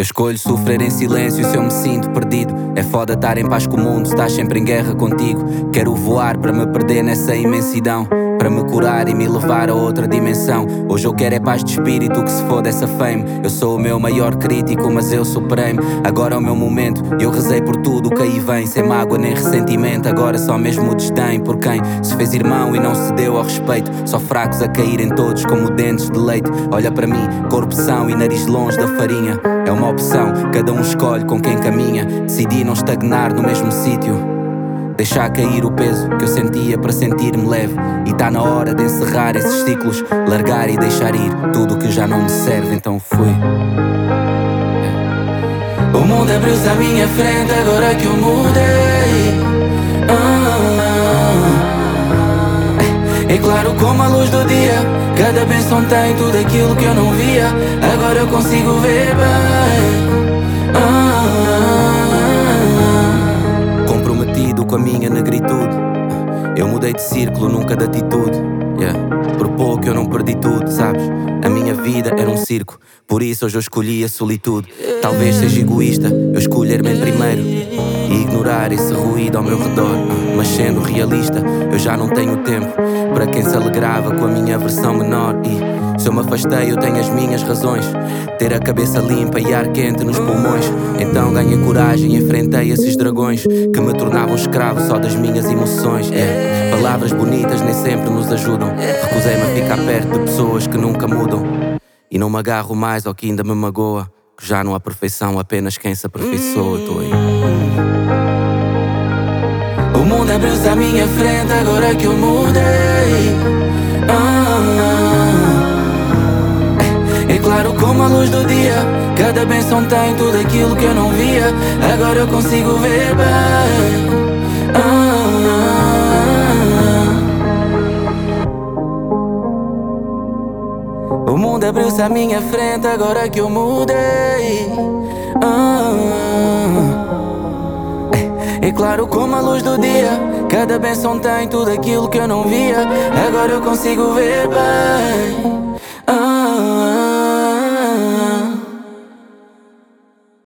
escolho sofrer em silêncio se eu me sinto perdido. É foda estar em paz com o mundo, estás sempre em guerra contigo. Quero voar para me perder nessa imensidão, para me curar e me levar a outra dimensão. Hoje eu quero é paz de espírito, que se foda essa fame. Eu sou o meu maior crítico, mas eu superei-me. Agora é o meu momento, eu rezei por tudo o que aí vem. Sem mágoa nem ressentimento, agora só mesmo o desdém por quem se fez irmão e não se deu ao respeito. Só fracos a caírem todos como dentes de leite. Olha para mim, corrupção e nariz longe da farinha. É uma opção, cada um escolhe com quem caminha. Decidi não estagnar no mesmo sítio, deixar cair o peso que eu sentia para sentir-me leve. E tá na hora de encerrar esses ciclos, largar e deixar ir tudo que já não me serve, então fui. O mundo abriu-se à minha frente agora que eu mudei. É claro como a luz do dia, cada bênção tem tudo aquilo que eu não via. Agora eu consigo ver bem. Comprometido com a minha negritude, eu mudei de círculo, nunca de atitude. Por pouco eu não perdi tudo, sabes? A minha vida era um circo, por isso hoje eu escolhi a solitude. Talvez seja egoísta eu escolher-me em primeiro e ignorar esse ruído ao meu redor. Mas sendo realista, eu já não tenho tempo para quem se alegrava com a minha versão menor. E se eu me afastei eu tenho as minhas razões, ter a cabeça limpa e ar quente nos pulmões. Então ganhei coragem e enfrentei esses dragões que me tornavam escravo só das minhas emoções. Palavras bonitas nem sempre nos ajudam. Recusei-me a ficar perto de pessoas que nunca mudam. E não me agarro mais ao que ainda me magoa, que já não há perfeição, apenas quem se aperfeiçoa. Tô aí. O mundo abriu-se à minha frente agora que eu mudei. É claro como a luz do dia, cada bênção tem tudo aquilo que eu não via. Agora eu consigo ver bem. O mundo abriu-se à minha frente agora que eu mudei. É claro como a luz do dia, cada bênção tem tudo aquilo que eu não via. Agora eu consigo ver bem.